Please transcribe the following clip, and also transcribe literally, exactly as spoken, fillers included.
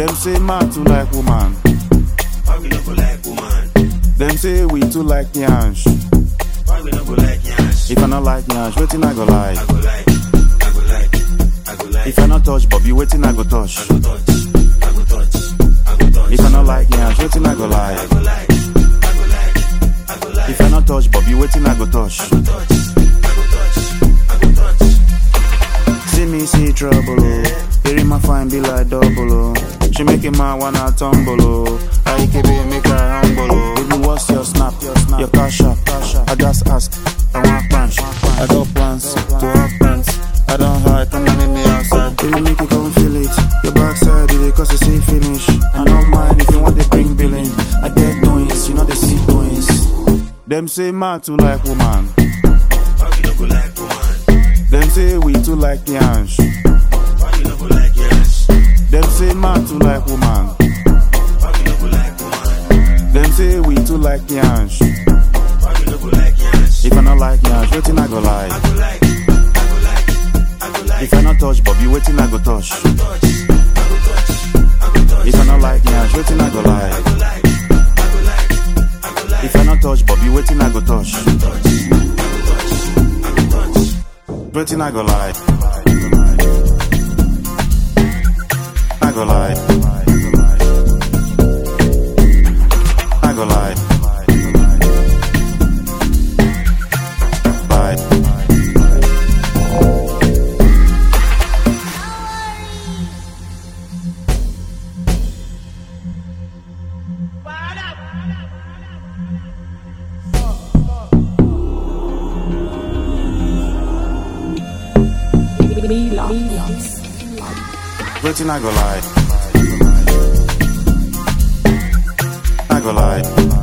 Them say man too like woman. Why we no go like woman? Them say we too like yansh. Why we no go like yansh? If I not like yansh, wetin I go like? I go like, I go like, I go like. If I not touch Bobby, wetin I go touch? I go touch, I go touch, I go touch. If I not like yansh, wetin I go like? I go like, I go like, I go like. If I not touch Bobby, wetin I go touch? I go touch, I go touch, I go touch. See me see trouble, oh. Hearing my fine be like double, oh. She make a man wanna tumble, oh. I can be make her humble, oh. Baby, what's your snap? Your snap, your cash up, cash up. I just ask, I want plans. I got plans to have plans. I don't hide, come and meet me outside. Baby, make you come feel it. Your backside, it cause you see finish. I don't mind if you want to bring billing. I get doings, you know they see doings. Them say man too like woman. Why we no go like woman? Them say we too like yansh. Why we no go like yansh? Them say man too like woman. Why we no go like woman? Them say we too like yansh. Why we no go like yansh? If I not like yansh, wetin I go like? I go like, I go like, I go like. If I not touch Bobby, wetin I go touch? I go touch, I go touch, I go touch. If I not like yansh, wetin I go like? I go like, I go like, I go like. If I not touch Bobby, wetin I go touch? I go touch, I go touch, I go touch. Wetin I go like? I go like. I go like. Bye. Wetin I go like? I go like.